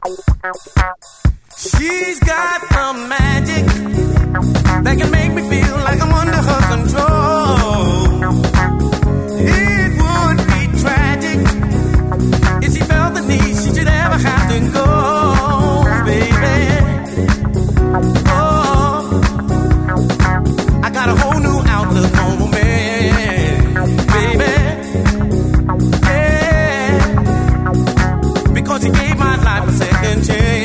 She's got the magic that can make me feel like I'm under her control. It would be tragic if she felt the need she should ever have to go, baby. Oh, I got a whole new outlook on romance, baby. Yeah, because you gave my life a second chance.